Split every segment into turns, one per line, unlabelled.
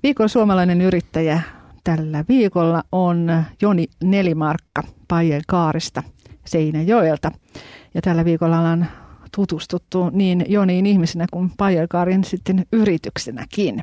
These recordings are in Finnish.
Viikon suomalainen yrittäjä tällä viikolla on Joni Nelimarkka Pajel-Kaaresta Seinäjoelta. Ja tällä viikolla ollaan tutustuttu niin Joniin ihmisenä kuin Pajel-Kaarin sitten yrityksenäkin.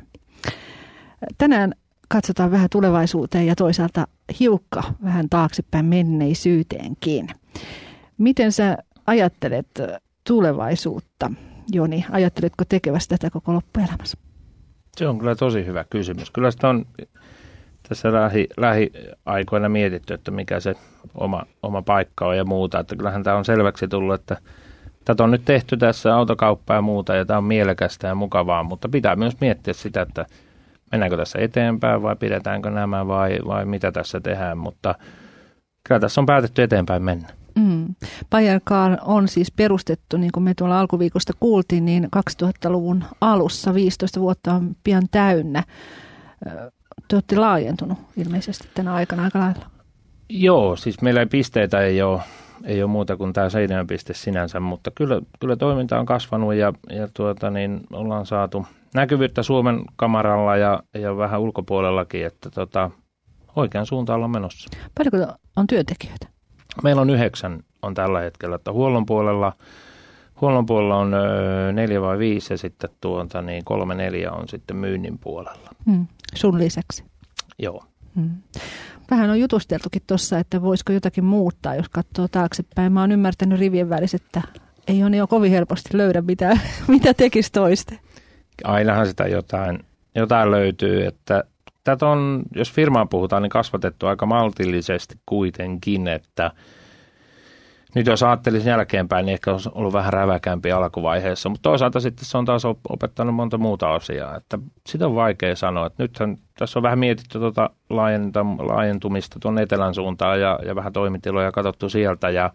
Tänään katsotaan vähän tulevaisuuteen ja toisaalta hiukka vähän taaksepäin menneisyyteenkin. Miten sä ajattelet tulevaisuutta, Joni? Ajatteletko tekeväsi tätä koko loppuelämässä?
Se on kyllä tosi hyvä kysymys. Kyllä sitä on tässä lähiaikoina mietitty, että mikä se oma paikka on ja muuta. Että kyllähän tämä on selväksi tullut, että tätä on nyt tehty tässä autokauppaa ja muuta ja tämä on mielekästä ja mukavaa, mutta pitää myös miettiä sitä, että mennäänkö tässä eteenpäin vai pidetäänkö nämä vai mitä tässä tehdään, mutta kyllä tässä on päätetty eteenpäin mennä.
Pajel-Kaar on siis perustettu, niin kuin me tuolla alkuviikosta kuultiin, niin 2000-luvun alussa, 15 vuotta on pian täynnä. Te olette laajentunut ilmeisesti tänä aikana aika lailla.
Joo, siis meillä pisteitä ei ole muuta kuin tämä Seinäjoen piste sinänsä, mutta kyllä toiminta on kasvanut ja ollaan saatu näkyvyyttä Suomen kamaralla ja vähän ulkopuolellakin, että oikean suuntaan ollaan menossa.
Paljonko on työntekijöitä?
Meillä on 9 on tällä hetkellä, että huollon puolella on 4 vai 5 ja sitten 3-4 on sitten myynnin puolella.
Sun lisäksi?
Joo.
Vähän on jutusteltukin tuossa, että voisiko jotakin muuttaa, jos katsoo taaksepäin. Mä oon ymmärtänyt rivien välissä, että ei ole kovin helposti löydä, mitä tekisi toiste.
Ainahan sitä jotain löytyy, että tätä on, jos firmaan puhutaan, niin kasvatettu aika maltillisesti kuitenkin, että nyt jos ajattelisin jälkeenpäin, niin ehkä olisi ollut vähän räväkämpi alkuvaiheessa, mutta toisaalta sitten se on taas opettanut monta muuta asiaa, että sitä on vaikea sanoa, että nythän tässä on vähän mietitty laajentumista tuonne etelän suuntaan ja vähän toimitiloja katsottu sieltä ja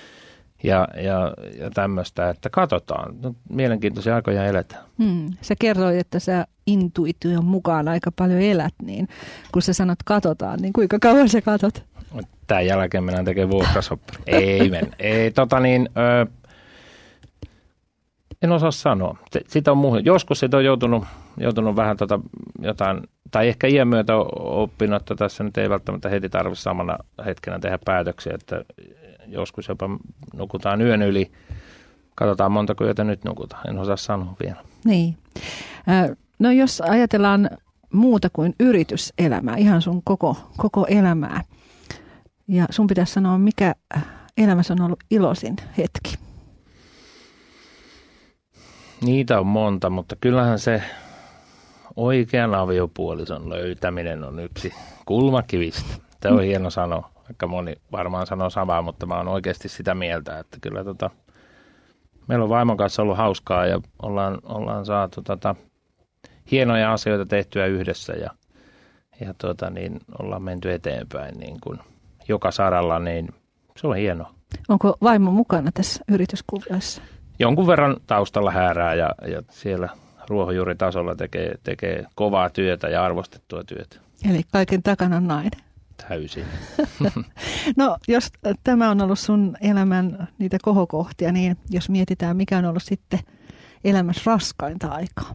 tämmöistä, että katsotaan. No, mielenkiintoisia aikoja eletään.
Sä kerroit, että sä intuition mukaan aika paljon elät, niin kun sä sanot katsotaan, niin kuinka kauan sä katot?
Tämän jälkeen mennään tekemään vuokrasoppari. Ei mennä. En osaa sanoa. Sitä on joskus sitä on joutunut vähän jotain, tai ehkä iän myötä oppinut, että tässä nyt ei välttämättä heti tarvitse samana hetkenä tehdä päätöksiä, että joskus jopa nukutaan yön yli. Katsotaan montako yötä nyt nukutaan. En osaa sanoa vielä.
Niin. No jos ajatellaan muuta kuin yrityselämää, ihan sun koko elämää. Ja sun pitäisi sanoa, mikä elämässä on ollut iloisin hetki. Vaikka
on monta, mutta kyllähän se oikean aviopuolison löytäminen on yksi kulmakivistä. Tämä on hieno sanoa, vaikka moni varmaan sanoo samaa, mutta mä oon oikeasti sitä mieltä, että kyllä meillä on vaimon kanssa ollut hauskaa ja ollaan saatu hienoja asioita tehtyä yhdessä ja ollaan menty eteenpäin niin kuin joka saralla, niin se on hienoa.
Onko vaimo mukana tässä yrityskuvioissa?
Jonkun verran taustalla häärää ja siellä ruohonjuuritasolla tekee kovaa työtä ja arvostettua työtä.
Eli kaiken takana on nainen.
Täysin.
No jos tämä on ollut sun elämän niitä kohokohtia, niin jos mietitään, mikä on ollut sitten elämässä raskainta aikaa?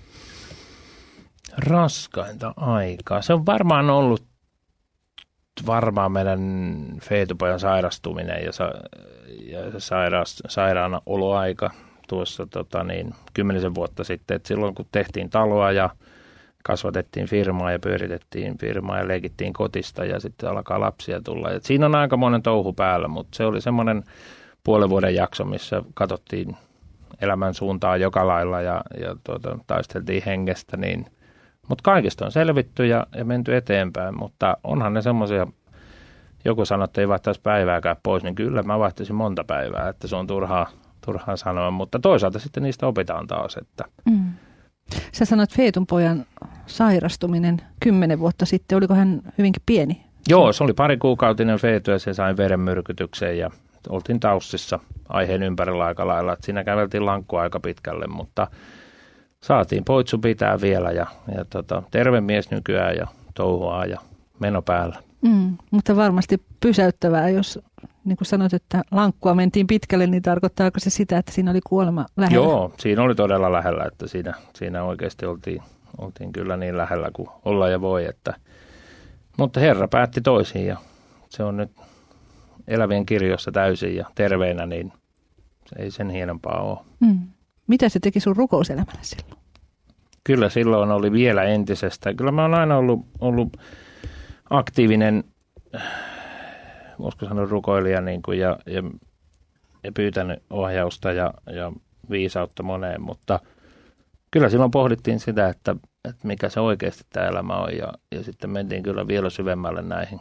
Raskainta aikaa. Se on varmaan ollut meidän feetupojan sairastuminen ja sairaana oloaika tuossa 10 vuotta sitten. Et silloin kun tehtiin taloa ja kasvatettiin firmaa ja pyöritettiin firmaa ja leikittiin kotista ja sitten alkaa lapsia tulla. Et siinä on aika monen touhu päällä, mutta se oli semmoinen puolen vuoden jakso, missä katsottiin elämän suuntaa joka lailla ja taisteltiin hengestä. Mutta kaikista on selvitty ja menty eteenpäin, mutta onhan ne semmoisia, joku sanoo, että ei vaihtaisi päivääkään pois, niin kyllä mä vaihtaisin monta päivää, että se on turhaa sanoa, mutta toisaalta sitten niistä opitaan taas. Että.
Sä sanoit feetunpojan sairastuminen 10 vuotta sitten, oliko hän hyvinkin pieni?
Joo, se oli 2-kuukautinen feetu ja se sai verenmyrkytyksen ja oltiin taussissa aiheen ympärillä aika lailla, että siinä käveltiin lankkua aika pitkälle, mutta saatiin poitsu pitää vielä ja terve mies nykyään ja touhuaa ja meno päällä.
Mutta varmasti pysäyttävää, jos niin kuin sanoit, että lankkua mentiin pitkälle, niin tarkoittaako se sitä, että siinä oli kuolema lähellä?
Joo, siinä oli todella lähellä, että siinä oikeasti oltiin kyllä niin lähellä kuin olla ja voi. Mutta Herra päätti toisin ja se on nyt elävien kirjoissa täysin ja terveenä, niin ei sen hienompaa ole.
Mitä se teki sun rukouselämällä silloin?
Kyllä silloin oli vielä entisestä. Kyllä mä oon aina ollut aktiivinen, voisiko sanoa rukoilija niin kuin, ja pyytänyt ohjausta ja viisautta moneen, mutta kyllä silloin pohdittiin sitä, että mikä se oikeasti tämä elämä on ja sitten mentiin kyllä vielä syvemmälle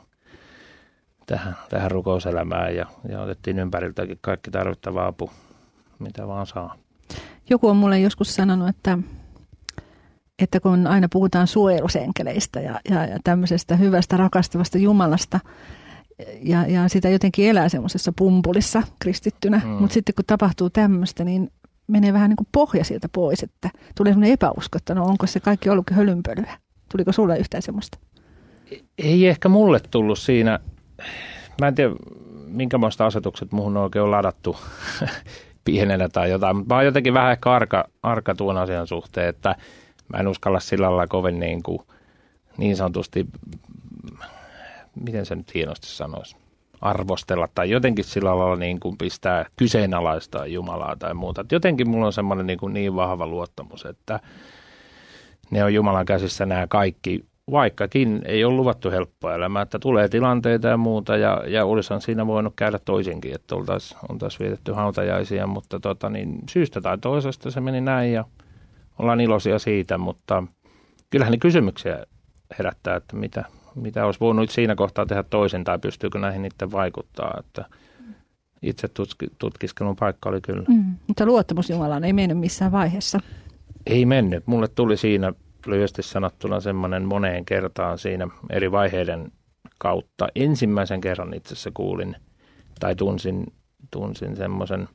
tähän rukouselämään ja otettiin ympäriltäkin kaikki tarvittava apu, mitä vaan saa.
Joku on mulle joskus sanonut, että kun aina puhutaan suojelusenkeleistä ja tämmöisestä hyvästä, rakastavasta Jumalasta ja sitä jotenkin elää semmoisessa pumpulissa kristittynä, mutta sitten kun tapahtuu tämmöistä, niin menee vähän niin kuin pohja sieltä pois, että tulee semmoinen epäusko, että no onko se kaikki ollutkin hölynpölyä. Tuliko sulle yhtään semmoista?
Ei ehkä mulle tullut siinä. Mä en tiedä, minkälaista asetukset muuhun oikein on ladattu pienenä tai jotain, mutta mä oon jotenkin vähän ehkä arka tuon asian suhteen, että mä en uskalla sillä lailla kovin niin sanotusti, miten se nyt hienosti sanoisi, arvostella tai jotenkin sillä lailla niin kuin pistää kyseenalaistaa Jumalaa tai muuta. Et jotenkin mulla on semmoinen niin vahva luottamus, että ne on Jumalan käsissä nämä kaikki, vaikkakin ei ole luvattu helppoa elämää, että tulee tilanteita ja muuta ja olisihan siinä voinut käydä toisinkin, että oltaisiin vietetty hautajaisia, mutta syystä tai toisesta se meni näin ja ollaan iloisia siitä, mutta kyllähän ne kysymyksiä herättää, että mitä olisi voinut siinä kohtaa tehdä toisen tai pystyykö näihin niiden vaikuttaa, että itse tutkiskelun paikka oli kyllä.
Mutta luottamus Jumalaan ei mennyt missään vaiheessa.
Ei mennyt. Mulle tuli siinä lyhyesti sanottuna semmoinen moneen kertaan siinä eri vaiheiden kautta. Ensimmäisen kerran itse asiassa kuulin tai tunsin semmoisen,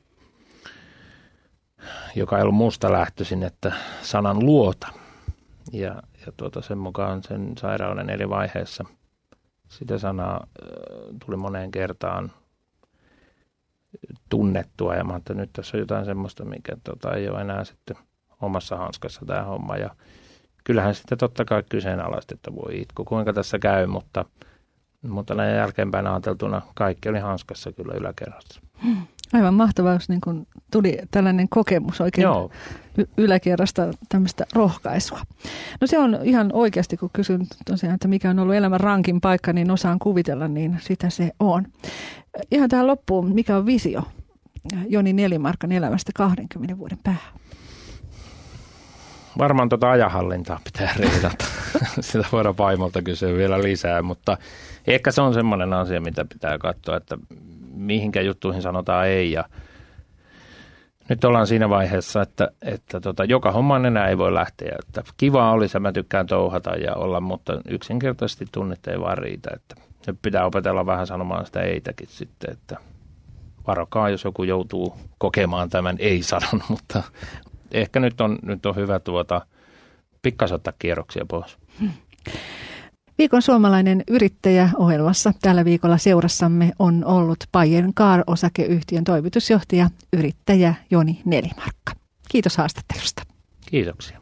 joka ei ollut musta lähtöisin, että sanan luota. Ja sen mukaan sen sairauden eri vaiheessa sitä sanaa tuli moneen kertaan tunnettua. Ja mä ajattelin, että nyt tässä on jotain semmoista, mikä ei ole enää sitten omassa hanskassa tämä homma. Ja kyllähän sitten totta kai kyseenalaisesti, että voi itku, kuinka tässä käy, mutta näin jälkeenpäin ajateltuna kaikki oli hanskassa kyllä yläkerrassa.
Aivan mahtavaa, jos niin kun tuli tällainen kokemus oikein yläkerrasta tämmöistä rohkaisua. No se on ihan oikeasti, kun kysyn tosiaan, että mikä on ollut elämän rankin paikka, niin osaan kuvitella, niin sitä se on. Ihan tähän loppuun, mikä on visio Joni Nelimarkan elämästä 20 vuoden päähän?
Varmaan ajanhallintaa pitää reidata. Sitä voidaan vaimolta kysyä vielä lisää, mutta ehkä se on semmoinen asia, mitä pitää katsoa, että mihinkä juttuihin sanotaan ei. Ja nyt ollaan siinä vaiheessa, että joka hommaan enää ei voi lähteä. Että kivaa olisi, mä tykkään touhata ja olla, mutta yksinkertaisesti tunnit ei vaan riitä. Että nyt pitää opetella vähän sanomaan sitä eitäkin sitten, että varokaa, jos joku joutuu kokemaan tämän ei-sanon, mutta ehkä nyt on hyvä pikkasen ottaa kierroksia pois.
Viikon suomalainen yrittäjä -ohjelmassa tällä viikolla seurassamme on ollut Payen Car-osakeyhtiön toimitusjohtaja, yrittäjä Joni Nelimarkka. Kiitos haastattelusta.
Kiitoksia.